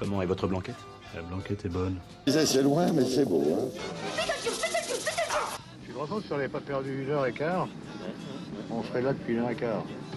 Comment est votre blanquette? La blanquette est bonne. C'est loin, mais c'est beau, hein. Tu te rends compte si on n'avait pas perdu 1h15, on serait là depuis 1h15.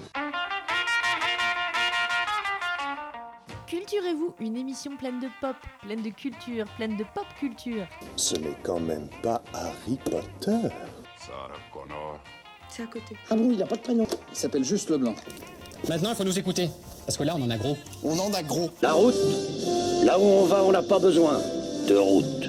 Culturez-vous, une émission pleine de pop, pleine de culture, pleine de pop culture. Ce n'est quand même pas Harry Potter. C'est à côté. Ah bon, il n'a pas de prénom. Il s'appelle juste Leblanc. Maintenant, il faut nous écouter. Parce que là, on en a gros. On en a gros. La route, là où on va, on n'a pas besoin de route.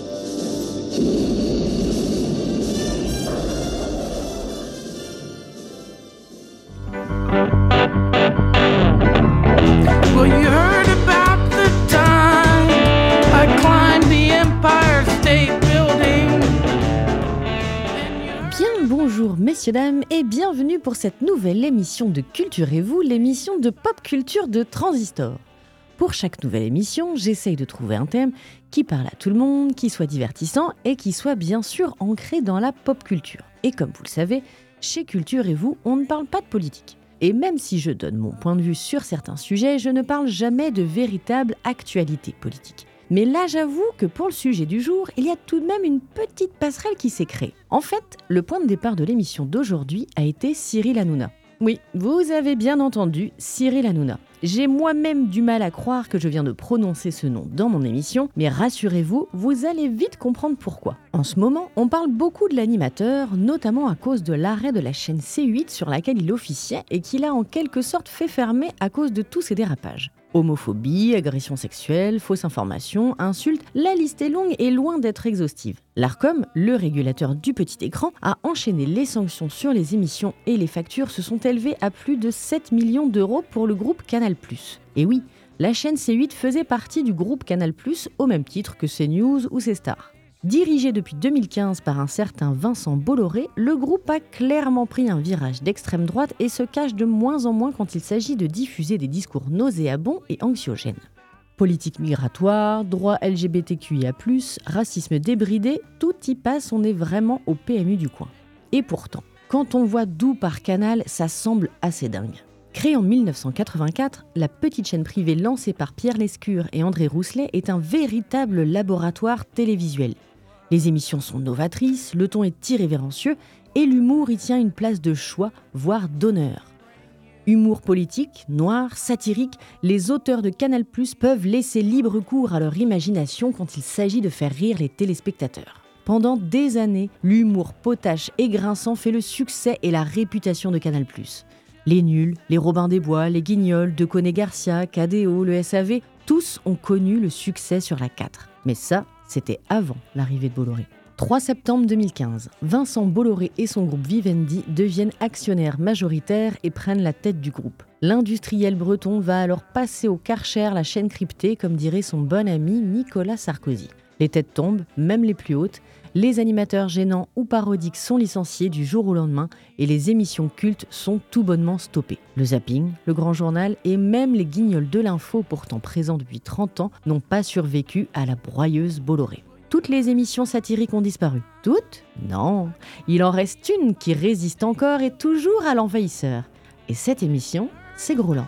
Well, you heard about the time I climbed the Empire State Building. Bien bonjour messieurs dames et bienvenue pour cette nouvelle émission de Culturez-vous, l'émission de pop culture de Transistor. Pour chaque nouvelle émission, j'essaye de trouver un thème qui parle à tout le monde, qui soit divertissant et qui soit bien sûr ancré dans la pop culture. Et comme vous le savez, chez Culturez-vous, on ne parle pas de politique. Et même si je donne mon point de vue sur certains sujets, je ne parle jamais de véritable actualité politique. Mais là, j'avoue que pour le sujet du jour, il y a tout de même une petite passerelle qui s'est créée. En fait, le point de départ de l'émission d'aujourd'hui a été Cyril Hanouna. Oui, vous avez bien entendu, Cyril Hanouna. J'ai moi-même du mal à croire que je viens de prononcer ce nom dans mon émission, mais rassurez-vous, vous allez vite comprendre pourquoi. En ce moment, on parle beaucoup de l'animateur, notamment à cause de l'arrêt de la chaîne C8 sur laquelle il officiait et qu'il a en quelque sorte fait fermer à cause de tous ses dérapages. Homophobie, agression sexuelle, fausses informations, insultes, la liste est longue et loin d'être exhaustive. L'Arcom, le régulateur du petit écran, a enchaîné les sanctions sur les émissions et les factures se sont élevées à plus de 7 millions d'euros pour le groupe Canal+. Et oui, la chaîne C8 faisait partie du groupe Canal+, au même titre que CNews ou C-Star. Dirigé depuis 2015 par un certain Vincent Bolloré, le groupe a clairement pris un virage d'extrême droite et se cache de moins en moins quand il s'agit de diffuser des discours nauséabonds et anxiogènes. Politique migratoire, droit LGBTQIA+, racisme débridé, tout y passe, on est vraiment au PMU du coin. Et pourtant, quand on voit d'où par Canal, ça semble assez dingue. Créée en 1984, la petite chaîne privée lancée par Pierre Lescure et André Rousselet est un véritable laboratoire télévisuel. Les émissions sont novatrices, le ton est irrévérencieux et l'humour y tient une place de choix, voire d'honneur. Humour politique, noir, satirique, les auteurs de Canal+ peuvent laisser libre cours à leur imagination quand il s'agit de faire rire les téléspectateurs. Pendant des années, l'humour potache et grinçant fait le succès et la réputation de Canal+. Les Nuls, les Robin des Bois, les Guignols, Deconé Garcia, KDO, le SAV, tous ont connu le succès sur la 4. Mais ça, c'était avant l'arrivée de Bolloré. 3 septembre 2015, Vincent Bolloré et son groupe Vivendi deviennent actionnaires majoritaires et prennent la tête du groupe. L'industriel breton va alors passer au Karcher la chaîne cryptée, comme dirait son bon ami Nicolas Sarkozy. Les têtes tombent, même les plus hautes, les animateurs gênants ou parodiques sont licenciés du jour au lendemain et les émissions cultes sont tout bonnement stoppées. Le zapping, le grand journal et même les guignols de l'info, pourtant présents depuis 30 ans, n'ont pas survécu à la broyeuse Bolloré. Toutes les émissions satiriques ont disparu. Toutes ? Non. Il en reste une qui résiste encore et toujours à l'envahisseur. Et cette émission, c'est Groland.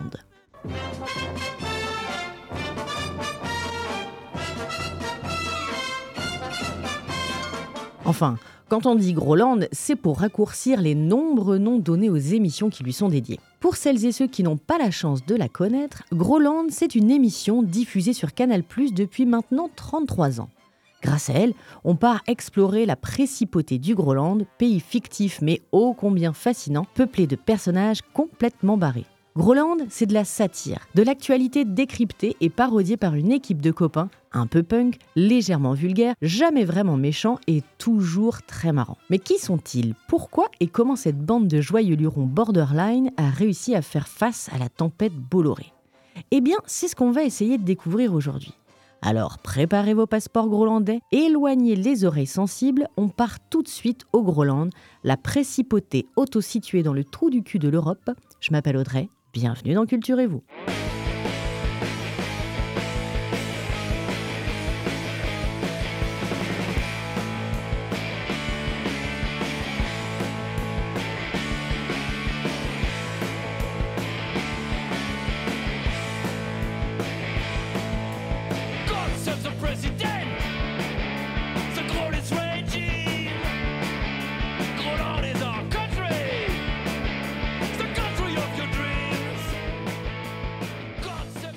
Enfin, quand on dit Groland, c'est pour raccourcir les nombreux noms donnés aux émissions qui lui sont dédiées. Pour celles et ceux qui n'ont pas la chance de la connaître, Groland, c'est une émission diffusée sur Canal+ depuis maintenant 33 ans. Grâce à elle, on part explorer la précipauté du Groland, pays fictif mais ô combien fascinant, peuplé de personnages complètement barrés. Groland, c'est de la satire, de l'actualité décryptée et parodiée par une équipe de copains, un peu punk, légèrement vulgaire, jamais vraiment méchant et toujours très marrant. Mais qui sont-ils ? Pourquoi et comment cette bande de joyeux lurons borderline a réussi à faire face à la tempête Bolloré ? Eh bien, c'est ce qu'on va essayer de découvrir aujourd'hui. Alors préparez vos passeports grolandais, éloignez les oreilles sensibles, on part tout de suite au Groland, la précipauté auto-située dans le trou du cul de l'Europe. Je m'appelle Audrey. Bienvenue dans Culturez-vous.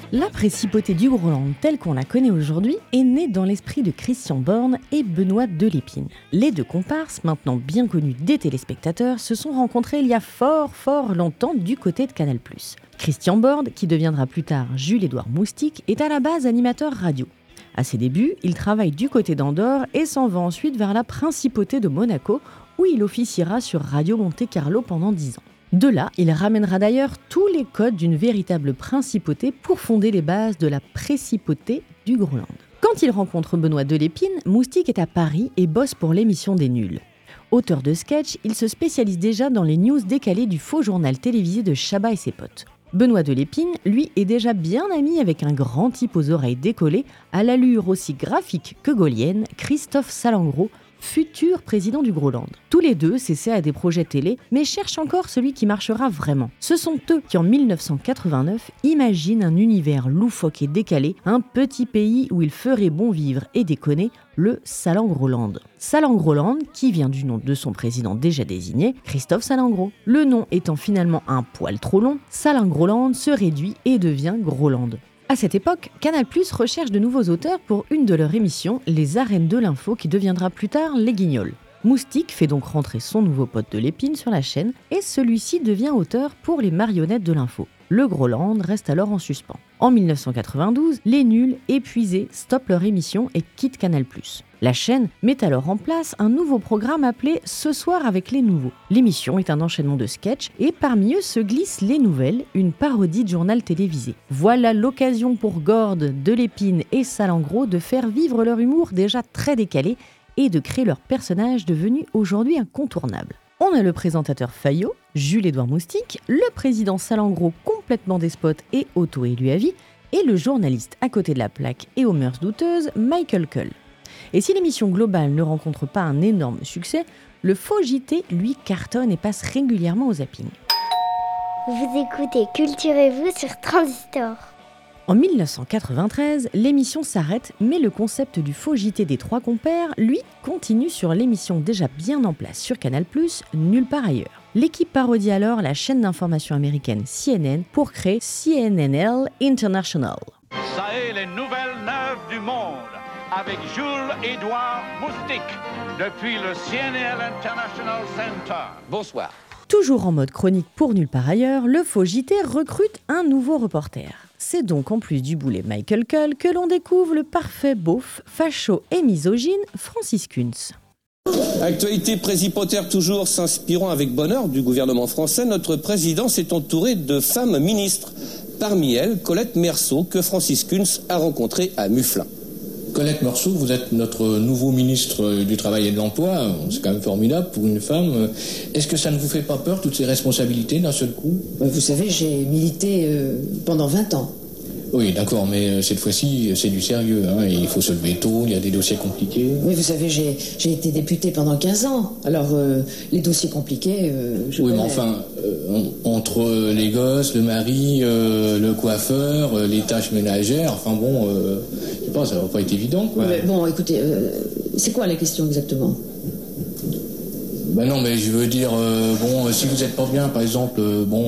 La principauté du Groland telle qu'on la connaît aujourd'hui est née dans l'esprit de Christian Borne et Benoît Delépine. Les deux comparses, maintenant bien connus des téléspectateurs, se sont rencontrés il y a fort longtemps du côté de Canal+. Christian Borne, qui deviendra plus tard Jules-Édouard Moustique, est à la base animateur radio. À ses débuts, il travaille du côté d'Andorre et s'en va ensuite vers la principauté de Monaco, où il officiera sur Radio Monte-Carlo pendant 10 ans. De là, il ramènera d'ailleurs tous les codes d'une véritable principauté pour fonder les bases de la précipauté du Groland. Quand il rencontre Benoît Delépine, Moustique est à Paris et bosse pour l'émission des Nuls. Auteur de sketch, il se spécialise déjà dans les news décalées du faux journal télévisé de Chabat et ses potes. Benoît Delépine, lui, est déjà bien ami avec un grand type aux oreilles décollées, à l'allure aussi graphique que gaulienne, Christophe Salengro, futur président du Groland. Tous les deux s'essaient à des projets télé, mais cherchent encore celui qui marchera vraiment. Ce sont eux qui, en 1989, imaginent un univers loufoque et décalé, un petit pays où il ferait bon vivre et déconner, le Salangroland. Salangroland, qui vient du nom de son président déjà désigné, Christophe Salengro. Le nom étant finalement un poil trop long, Salangroland se réduit et devient Groland. À cette époque, Canal+ recherche de nouveaux auteurs pour une de leurs émissions, Les Arènes de l'info, qui deviendra plus tard Les Guignols. Moustique fait donc rentrer son nouveau pote Delépine sur la chaîne et celui-ci devient auteur pour Les Marionnettes de l'info. Le Groland reste alors en suspens. En 1992, les Nuls, épuisés, stoppent leur émission et quittent Canal+. La chaîne met alors en place un nouveau programme appelé Ce soir avec les nouveaux. L'émission est un enchaînement de sketchs et parmi eux se glissent Les Nouvelles, une parodie de journal télévisé. Voilà l'occasion pour Gorde, Delépine et Salengro de faire vivre leur humour déjà très décalé et de créer leur personnage devenu aujourd'hui incontournable. On a le présentateur Fayot, Jules-Édouard Moustique, le président Salengro complètement despote et auto-élu à vie, et le journaliste à côté de la plaque et aux mœurs douteuses, Michael Cull. Et si l'émission globale ne rencontre pas un énorme succès, le faux JT, lui, cartonne et passe régulièrement au zapping. Vous écoutez Culturez-vous sur Transistor. En 1993, l'émission s'arrête, mais le concept du faux JT des trois compères, lui, continue sur l'émission déjà bien en place sur Canal+, Nulle part ailleurs. L'équipe parodie alors la chaîne d'information américaine CNN pour créer CNNL International. Ça est les nouvelles neuves du monde, avec Jules-Édouard Moustique, depuis le CNNL International Center. Bonsoir. Toujours en mode chronique pour Nulle part ailleurs, le faux JT recrute un nouveau reporter. C'est donc en plus du boulet Michael Cull que l'on découvre le parfait beauf, facho et misogyne Francis Kunz. Actualité présipotère toujours s'inspirant avec bonheur du gouvernement français, notre président s'est entouré de femmes ministres. Parmi elles, Colette Merceau, que Francis Kunz a rencontrée à Mufflin. Colette Merceau, vous êtes notre nouveau ministre du Travail et de l'Emploi. C'est quand même formidable pour une femme. Est-ce que ça ne vous fait pas peur, toutes ces responsabilités d'un seul coup ? Vous savez, j'ai milité pendant 20 ans. Oui, d'accord, mais cette fois-ci, c'est du sérieux. Il faut se lever tôt, il y a des dossiers compliqués. Oui, vous savez, j'ai été députée pendant 15 ans. Alors, les dossiers compliqués, je Oui, connais. mais enfin, entre les gosses, le mari, le coiffeur, les tâches ménagères, enfin bon, je sais pas, ça va pas être évident, quoi. Mais bon, écoutez, c'est quoi la question exactement ? Ben non, mais je veux dire, si vous êtes pas bien, par exemple,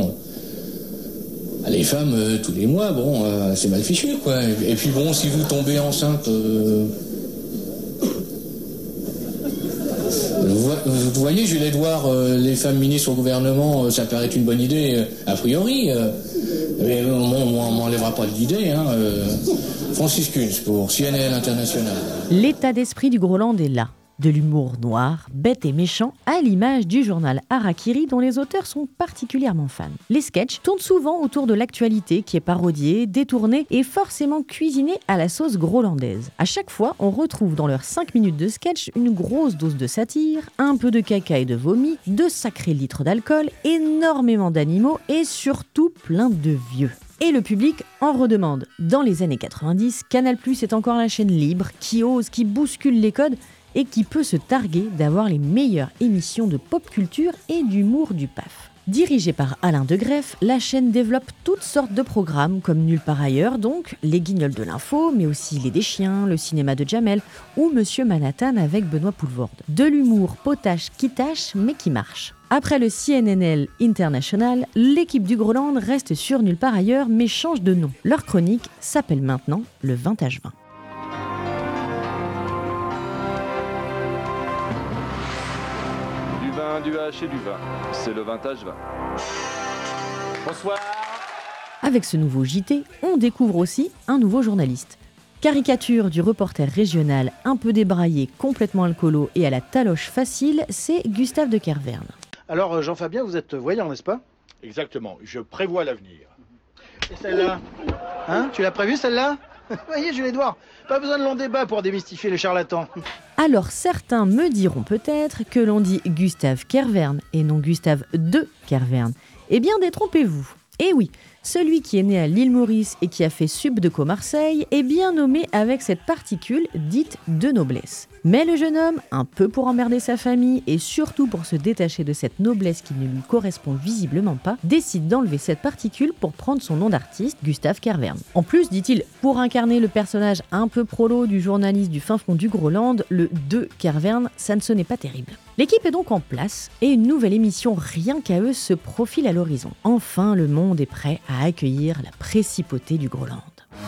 les femmes, tous les mois, c'est mal fichu, quoi. Et puis bon, si vous tombez enceinte... Vous voyez, Jules-Édouard, les femmes ministres au gouvernement, ça paraît une bonne idée, a priori. Mais on m'enlèvera pas de l'idée, Francis Kunz pour CNN International. L'état d'esprit du Groland est là. De l'humour noir, bête et méchant, à l'image du journal Harakiri dont les auteurs sont particulièrement fans. Les sketchs tournent souvent autour de l'actualité qui est parodiée, détournée et forcément cuisinée à la sauce grolandaise. À chaque fois, on retrouve dans leurs 5 minutes de sketch une grosse dose de satire, un peu de caca et de vomi, de sacrés litres d'alcool, énormément d'animaux et surtout plein de vieux. Et le public en redemande. Dans les années 90, Canal+ est encore la chaîne libre qui ose, qui bouscule les codes et qui peut se targuer d'avoir les meilleures émissions de pop culture et d'humour du PAF. Dirigée par Alain de Greff, la chaîne développe toutes sortes de programmes comme Nulle part ailleurs, donc les Guignols de l'info, mais aussi Les Deschiens, le cinéma de Jamel ou Monsieur Manhattan avec Benoît Poelvoorde. De l'humour potache qui tâche mais qui marche. Après le CNNL International, l'équipe du Groland reste sur Nulle part ailleurs mais change de nom. Leur chronique s'appelle maintenant le Vintage 20. Du vin, du H et du vin. C'est le Vintage 20. Bonsoir. Avec ce nouveau JT, on découvre aussi un nouveau journaliste. Caricature du reporter régional un peu débraillé, complètement alcoolo et à la taloche facile, c'est Gustave de Kervern. Alors Jean-Fabien, vous êtes voyant, n'est-ce pas? Exactement, je prévois l'avenir. Et celle-là? Hein? Tu l'as prévue celle-là? Voyez Jules Édouard, pas besoin de long débat pour démystifier les charlatans. Alors certains me diront peut-être que l'on dit Gustave Kervern et non Gustave de Kervern. Eh bien détrompez-vous. Eh oui, celui qui est né à l'île Maurice et qui a fait Subdeco Marseille est bien nommé avec cette particule dite de noblesse. Mais le jeune homme, un peu pour emmerder sa famille et surtout pour se détacher de cette noblesse qui ne lui correspond visiblement pas, décide d'enlever cette particule pour prendre son nom d'artiste, Gustave Kervern. En plus, dit-il, pour incarner le personnage un peu prolo du journaliste du fin fond du Groland, le de Kervern, ça ne sonnait pas terrible. L'équipe est donc en place et une nouvelle émission rien qu'à eux se profile à l'horizon. Enfin, le monde est prêt à accueillir la précipauté du Groland.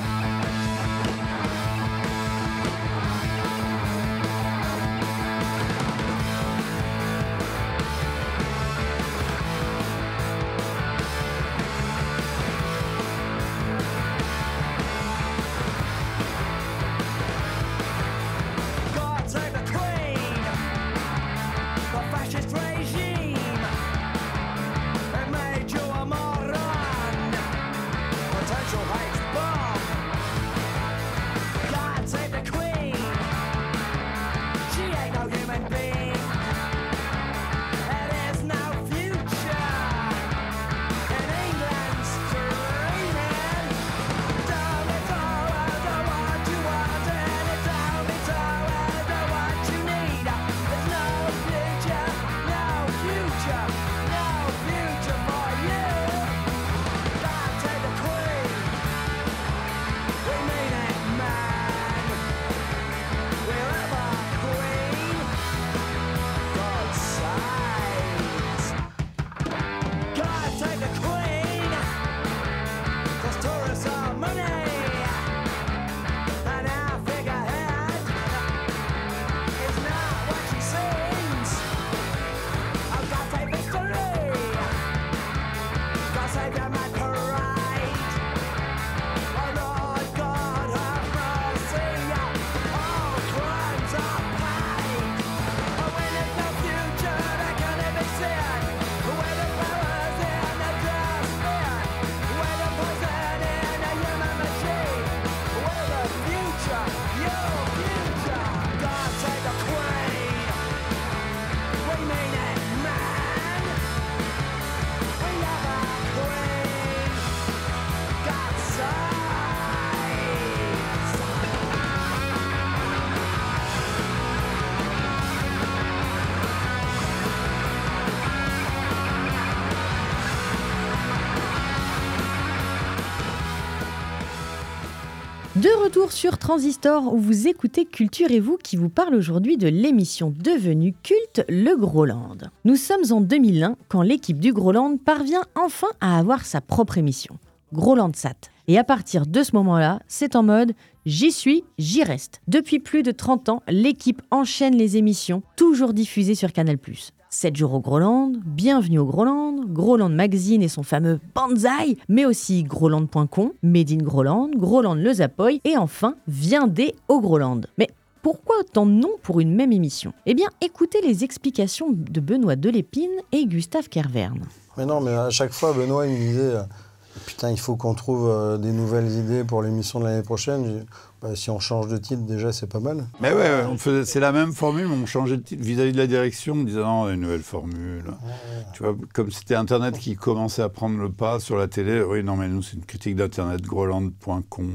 De retour sur Transistor où vous écoutez Culturez-vous qui vous parle aujourd'hui de l'émission devenue culte Le Groland. Nous sommes en 2001 quand l'équipe du Groland parvient enfin à avoir sa propre émission, Grolandsat. Et à partir de ce moment-là, c'est en mode « j'y suis, j'y reste ». Depuis plus de 30 ans, l'équipe enchaîne les émissions, toujours diffusées sur Canal+. 7 jours au Groland, Bienvenue au Groland, Groland Magazine et son fameux Banzai, mais aussi Groland.com, Made in Groland, Groland le Zapoy et enfin Viendez au Groland. Mais pourquoi autant de noms pour une même émission ? Eh bien, écoutez les explications de Benoît Delépine et Gustave Kervern. Mais non, mais à chaque fois, Benoît il me disait « Putain, il faut qu'on trouve des nouvelles idées pour l'émission de l'année prochaine. » Si on change de titre, déjà, c'est pas mal. Mais ouais, c'est la même formule, mais on changeait de titre vis-à-vis de la direction. On disait non, une nouvelle formule. Tu vois, comme c'était Internet qui commençait à prendre le pas sur la télé, oui, non, mais nous, c'est une critique d'Internet, groland.com.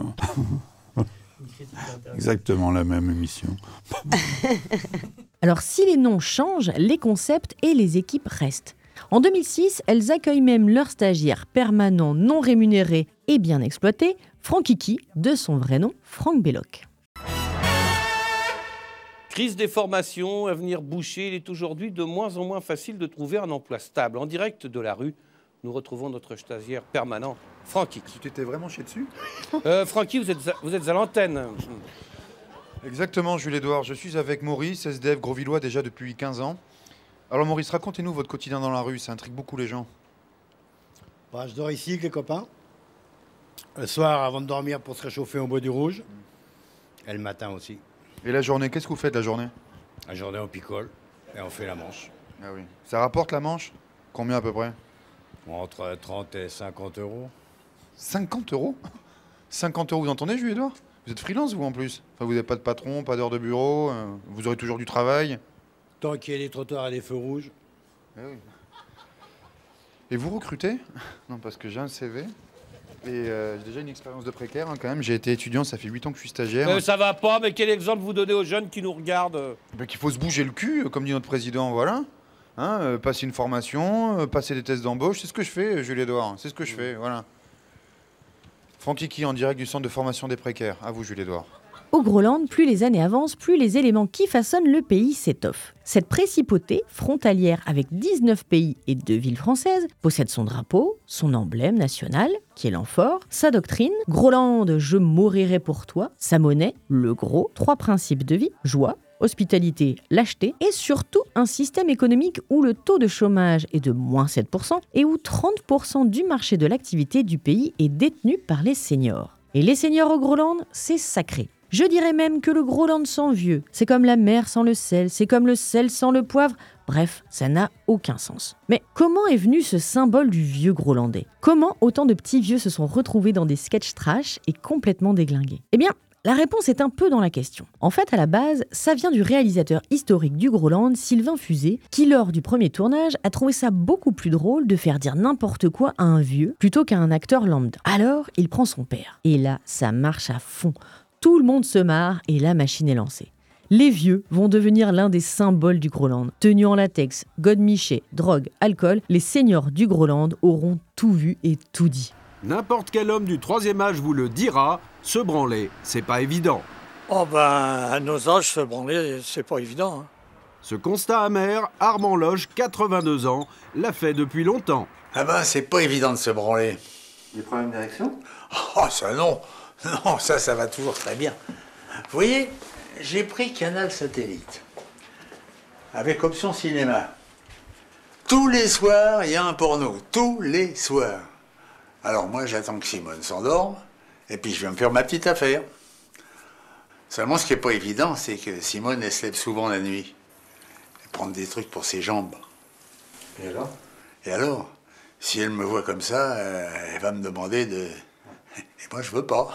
Exactement la même émission. Alors, si les noms changent, les concepts et les équipes restent. En 2006, elles accueillent même leur stagiaire permanent non rémunéré et bien exploité, Franck Kiki, de son vrai nom, Franck Belloc. Crise des formations, avenir bouché, il est aujourd'hui de moins en moins facile de trouver un emploi stable. En direct de la rue, nous retrouvons notre stagiaire permanent, Francky. Tu t'étais vraiment chié dessus Francky, vous êtes à l'antenne. Exactement, Jules-Édouard. Je suis avec Maurice, SDF Grosvillois déjà depuis 15 ans. Alors Maurice, racontez-nous votre quotidien dans la rue, ça intrigue beaucoup les gens. Bah, je dors ici avec les copains. Le soir, avant de dormir, pour se réchauffer, on boit du rouge. Et le matin aussi. Et la journée, qu'est-ce que vous faites la journée? La journée, on picole et on fait la manche. Ah oui. Ça rapporte la manche? Combien à peu près? Entre 30 et 50 euros. 50 euros? 50 euros, vous entendez, Jules-Édouard? Vous êtes freelance, vous, en plus? Enfin, vous n'avez pas de patron, pas d'heure de bureau, vous aurez toujours du travail. Tant qu'il y a des trottoirs et des feux rouges. Ah oui. Et vous recrutez? Non, parce que j'ai un CV. Et j'ai déjà une expérience de précaire, hein, quand même. J'ai été étudiant, ça fait 8 ans que je suis stagiaire. Ça va pas, mais quel exemple vous donnez aux jeunes qui nous regardent? Qu'il faut se bouger le cul, comme dit notre président, voilà. Hein, passer une formation, passer des tests d'embauche, c'est ce que je fais, Jules-Édouard. C'est ce que je fais, voilà. Francky Kiki, en direct du centre de formation des précaires. À vous, Jules-Édouard. Au Groland, plus les années avancent, plus les éléments qui façonnent le pays s'étoffent. Cette principauté, frontalière avec 19 pays et 2 villes françaises, possède son drapeau, son emblème national, qui est l'amphore, sa doctrine, Groland, je mourirai pour toi, sa monnaie, le gros, 3 principes de vie, joie, hospitalité, lâcheté, et surtout un système économique où le taux de chômage est de moins 7% et où 30% du marché de l'activité du pays est détenu par les seniors. Et les seniors au Groland, c'est sacré. Je dirais même que le Groland sans vieux, c'est comme la mer sans le sel, c'est comme le sel sans le poivre. Bref, ça n'a aucun sens. Mais comment est venu ce symbole du vieux grolandais? Comment autant de petits vieux se sont retrouvés dans des sketchs trash et complètement déglingués? Eh bien, la réponse est un peu dans la question. En fait, à la base, ça vient du réalisateur historique du Groland, Sylvain Fusé, qui lors du premier tournage a trouvé ça beaucoup plus drôle de faire dire n'importe quoi à un vieux plutôt qu'à un acteur lambda. Alors, il prend son père. Et là, ça marche à fond. Tout le monde se marre et la machine est lancée. Les vieux vont devenir l'un des symboles du Groland. Tenus en latex, godemiché, drogue, alcool, les seniors du Groland auront tout vu et tout dit. N'importe quel homme du 3e âge vous le dira, se branler, c'est pas évident. Oh ben, à nos âges, se branler, c'est pas évident. Hein. Ce constat amer, Armand Loge, 82 ans, l'a fait depuis longtemps. Ah ben, c'est pas évident de se branler. Des problèmes d'érection? Oh, ça non. Non, ça va toujours très bien. Vous voyez, j'ai pris Canal Satellite, avec option cinéma. Tous les soirs, il y a un porno. Tous les soirs. Alors moi, j'attends que Simone s'endorme, et puis je vais me faire ma petite affaire. Seulement, ce qui n'est pas évident, c'est que Simone, elle se lève souvent la nuit. Elle prend des trucs pour ses jambes. Et alors? Et alors, si elle me voit comme ça, elle va me demander de... Et moi, je veux pas.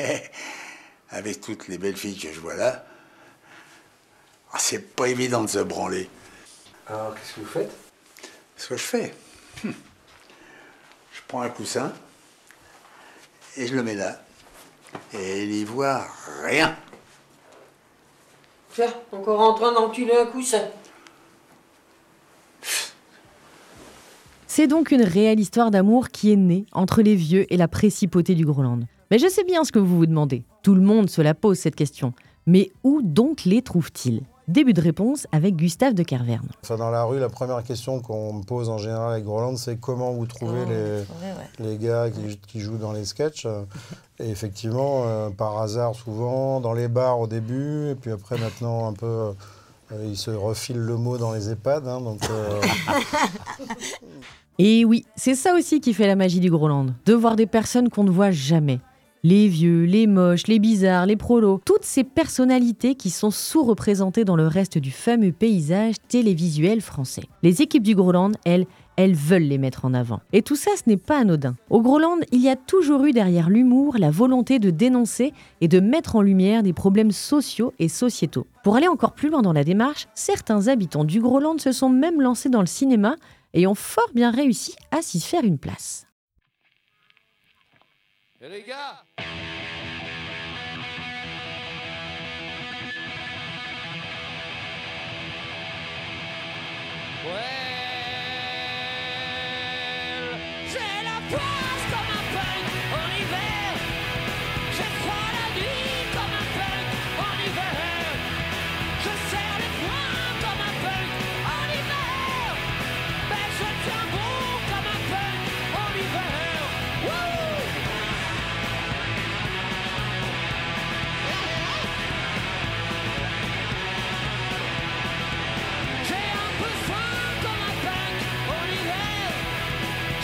Avec toutes les belles filles que je vois là, c'est pas évident de se branler. Alors, qu'est-ce que vous faites? Ce que je fais, je prends un coussin et je le mets là. Et elle y voit rien. Tiens, encore en train d'enculer un coussin. C'est donc une réelle histoire d'amour qui est née entre les vieux et la principauté du Groland. Mais je sais bien ce que vous vous demandez. Tout le monde se la pose cette question. Mais où donc les trouve-t-il? Début de réponse avec Gustave de Kerverne. Enfin, dans la rue, la première question qu'on me pose en général avec Groland, c'est comment vous trouvez les gars qui jouent dans les sketchs. Et effectivement, par hasard souvent, dans les bars au début, et puis après maintenant un peu... ils se refilent le mot dans les EHPAD. Hein, donc, Et oui, c'est ça aussi qui fait la magie du Groland. De voir des personnes qu'on ne voit jamais. Les vieux, les moches, les bizarres, les prolos, toutes ces personnalités qui sont sous-représentées dans le reste du fameux paysage télévisuel français. Les équipes du Groland, elles veulent les mettre en avant. Et tout ça, ce n'est pas anodin. Au Groland, il y a toujours eu derrière l'humour la volonté de dénoncer et de mettre en lumière des problèmes sociaux et sociétaux. Pour aller encore plus loin dans la démarche, certains habitants du Groland se sont même lancés dans le cinéma et ont fort bien réussi à s'y faire une place. Et les gars, j'ai la poisse comme un punk en hiver. J'ai froid la nuit comme un punk en hiver. Je sais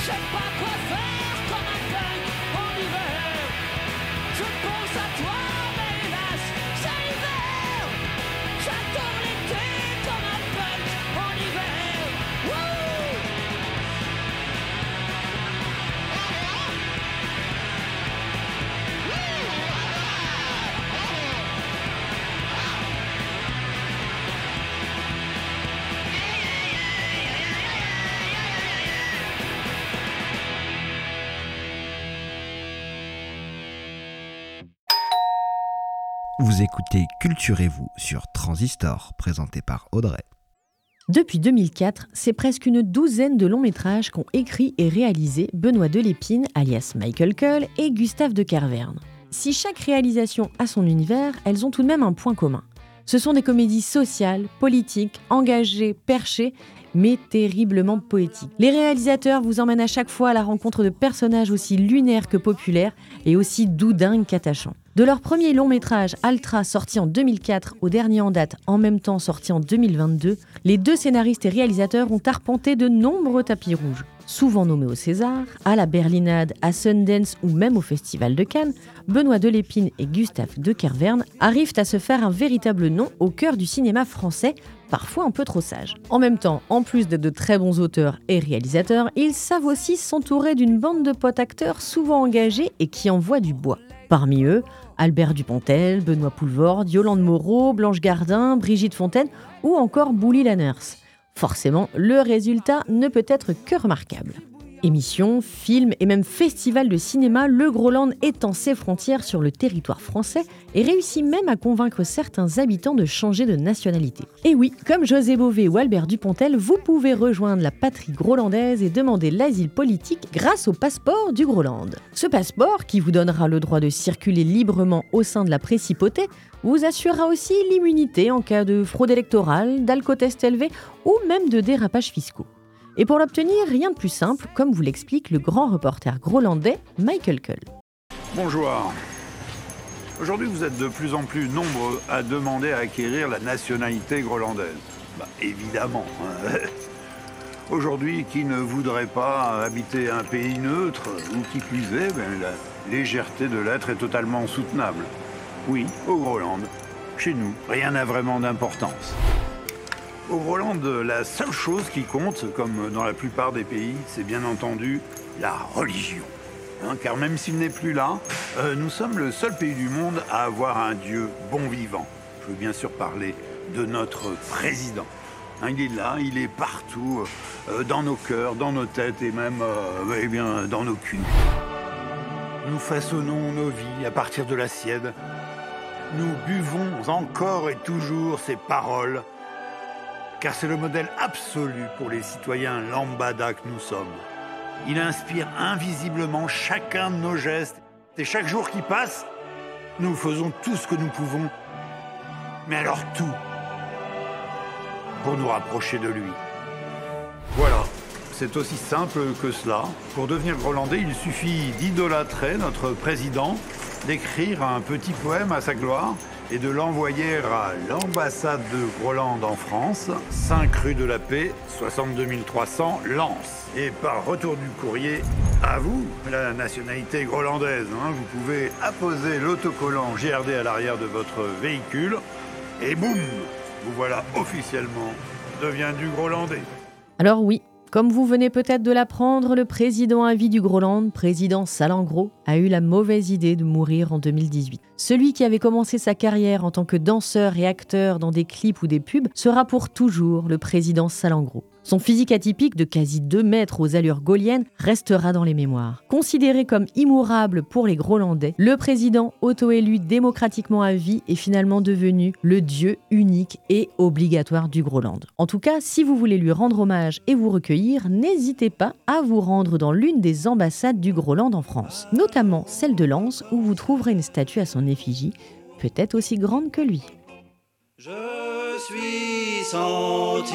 Vous écoutez Culturez-vous sur Transistor, présenté par Audrey. Depuis 2004, c'est presque une douzaine de longs métrages qu'ont écrit et réalisé Benoît Delépine, alias Michael Cull, et Gustave de Kervern. Si chaque réalisation a son univers, elles ont tout de même un point commun. Ce sont des comédies sociales, politiques, engagées, perchées, mais terriblement poétiques. Les réalisateurs vous emmènent à chaque fois à la rencontre de personnages aussi lunaires que populaires et aussi doudingues qu'attachants. De leur premier long métrage Altra sorti en 2004 au dernier en date en même temps sorti en 2022, les deux scénaristes et réalisateurs ont arpenté de nombreux tapis rouges. Souvent nommés au César, à la Berlinade, à Sundance ou même au Festival de Cannes, Benoît Delépine et Gustave de Kervern arrivent à se faire un véritable nom au cœur du cinéma français, parfois un peu trop sage. En même temps, en plus d'être de très bons auteurs et réalisateurs, ils savent aussi s'entourer d'une bande de potes acteurs souvent engagés et qui envoient du bois. Parmi eux, Albert Dupontel, Benoît Poulvorde, Yolande Moreau, Blanche Gardin, Brigitte Fontaine ou encore Bouli Lanners. Forcément, le résultat ne peut être que remarquable. Émissions, films et même festivals de cinéma, le Groland étend ses frontières sur le territoire français et réussit même à convaincre certains habitants de changer de nationalité. Et oui, comme José Bové ou Albert Dupontel, vous pouvez rejoindre la patrie grolandaise et demander l'asile politique grâce au passeport du Groland. Ce passeport, qui vous donnera le droit de circuler librement au sein de la Précipauté, vous assurera aussi l'immunité en cas de fraude électorale, d'alcotest élevé ou même de dérapages fiscaux. Et pour l'obtenir, rien de plus simple, comme vous l'explique le grand reporter grolandais Michael Cull. Bonjour. Aujourd'hui, vous êtes de plus en plus nombreux à demander à acquérir la nationalité grolandaise. Évidemment. Aujourd'hui, qui ne voudrait pas habiter un pays neutre, ou qui plus est, la légèreté de l'être est totalement soutenable. Oui, au Groland, chez nous, rien n'a vraiment d'importance. Au Groland, la seule chose qui compte, comme dans la plupart des pays, c'est bien entendu la religion. Car même s'il n'est plus là, nous sommes le seul pays du monde à avoir un Dieu bon vivant. Je veux bien sûr parler de notre président. Il est là, il est partout, dans nos cœurs, dans nos têtes et même dans nos culs. Nous façonnons nos vies à partir de la sienne. Nous buvons encore et toujours ses paroles, car c'est le modèle absolu pour les citoyens lambada que nous sommes. Il inspire invisiblement chacun de nos gestes. Et chaque jour qui passe, nous faisons tout ce que nous pouvons. Mais alors tout, pour nous rapprocher de lui. Voilà, c'est aussi simple que cela. Pour devenir grolandais, il suffit d'idolâtrer notre président, d'écrire un petit poème à sa gloire et de l'envoyer à l'ambassade de Groland en France, 5 rue de la Paix, 62 300, Lens. Et par retour du courrier, à vous, la nationalité grolandaise. Vous pouvez apposer l'autocollant GRD à l'arrière de votre véhicule et boum, vous voilà officiellement devient du Grolandais. Alors oui, comme vous venez peut-être de l'apprendre, le président à vie du Groland, président Salengro, a eu la mauvaise idée de mourir en 2018. Celui qui avait commencé sa carrière en tant que danseur et acteur dans des clips ou des pubs sera pour toujours le président Salengro. Son physique atypique de quasi 2 mètres aux allures gaulliennes restera dans les mémoires. Considéré comme immourable pour les Grolandais, le président auto-élu démocratiquement à vie est finalement devenu le dieu unique et obligatoire du Groland. En tout cas, si vous voulez lui rendre hommage et vous recueillir, n'hésitez pas à vous rendre dans l'une des ambassades du Groland en France, notamment celle de Lens où vous trouverez une statue à son effigie, peut-être aussi grande que lui. Je suis sentimental,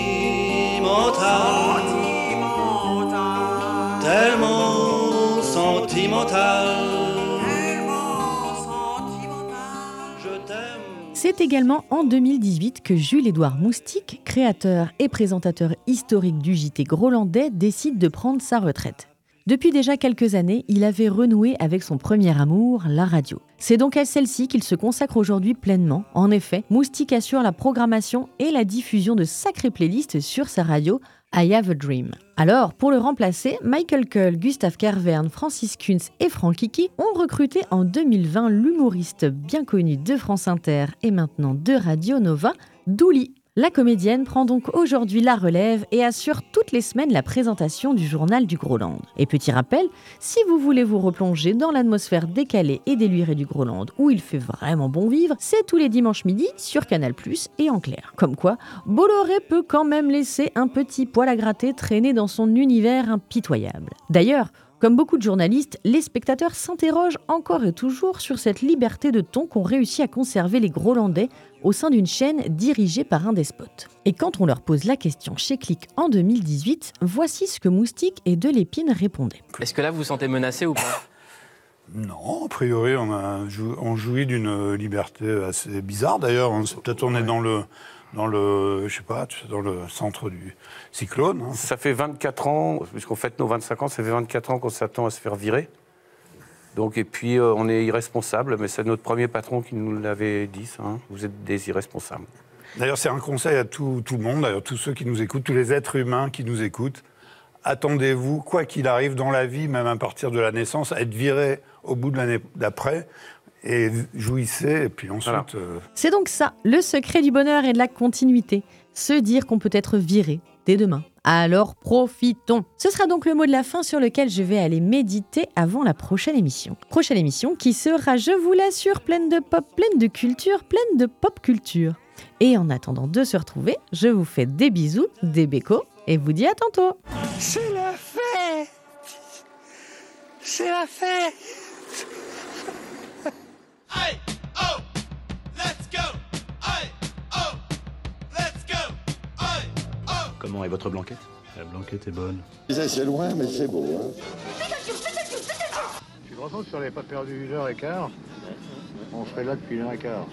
tellement sentimental. C'est également en 2018 que Jules-Édouard Moustique, créateur et présentateur historique du JT grolandais, décide de prendre sa retraite. Depuis déjà quelques années, il avait renoué avec son premier amour, la radio. C'est donc à celle-ci qu'il se consacre aujourd'hui pleinement. En effet, Moustique assure la programmation et la diffusion de sacrées playlists sur sa radio, I Have a Dream. Alors, pour le remplacer, Michael Cull, Gustave Kervern, Francis Kunz et Franck Kiki ont recruté en 2020 l'humoriste bien connu de France Inter et maintenant de Radio Nova, Douli. La comédienne prend donc aujourd'hui la relève et assure toutes les semaines la présentation du journal du Groland. Et petit rappel, si vous voulez vous replonger dans l'atmosphère décalée et délurée du Groland où il fait vraiment bon vivre, c'est tous les dimanches midi sur Canal+ et en clair. Comme quoi, Bolloré peut quand même laisser un petit poil à gratter traîner dans son univers impitoyable. D'ailleurs, comme beaucoup de journalistes, les spectateurs s'interrogent encore et toujours sur cette liberté de ton qu'ont réussi à conserver les Grolandais au sein d'une chaîne dirigée par un despote. Et quand on leur pose la question chez Click en 2018, voici ce que Moustique et Delépine répondaient. Est-ce que là vous vous sentez menacé ou pas ? Non, a priori on jouit d'une liberté assez bizarre d'ailleurs. Peut-être on est dans le centre du cyclone. Hein. Ça fait 24 ans, puisqu'on fête nos 25 ans, ça fait 24 ans qu'on s'attend à se faire virer. Donc, et puis, on est irresponsable, mais c'est notre premier patron qui nous l'avait dit, ça, hein. Vous êtes des irresponsables. D'ailleurs, c'est un conseil à tout le monde, d'ailleurs, tous ceux qui nous écoutent, tous les êtres humains qui nous écoutent. Attendez-vous, quoi qu'il arrive dans la vie, même à partir de la naissance, à être viré au bout de l'année d'après. Et jouissez, et puis ensuite... Voilà. C'est donc ça, le secret du bonheur et de la continuité. Se dire qu'on peut être viré dès demain. Alors profitons. Ce sera donc le mot de la fin sur lequel je vais aller méditer avant la prochaine émission. Prochaine émission qui sera, je vous l'assure, pleine de pop, pleine de culture, pleine de pop culture. Et en attendant de se retrouver, je vous fais des bisous, des bécos, et vous dis à tantôt. C'est la fête. C'est la fête. Aïe, oh, let's go. Aïe, oh, let's go. Aïe, oh. Comment est votre blanquette? La blanquette est bonne. C'est loin, mais c'est beau. Hein. Tu te rends compte si on n'avait pas perdu 1h15, on serait là depuis 1h15.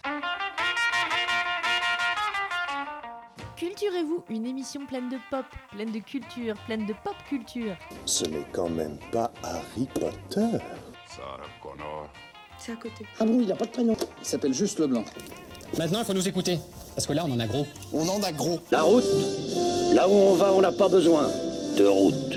Culturez-vous, une émission pleine de pop, pleine de culture, pleine de pop culture. Ce n'est quand même pas Harry Potter. Sarah Connor. C'est à côté. Ah bon, il n'y a pas de prénom. Il s'appelle juste Leblanc. Maintenant, il faut nous écouter. Parce que là, on en a gros. On en a gros. La route, là où on va, on n'a pas besoin de route.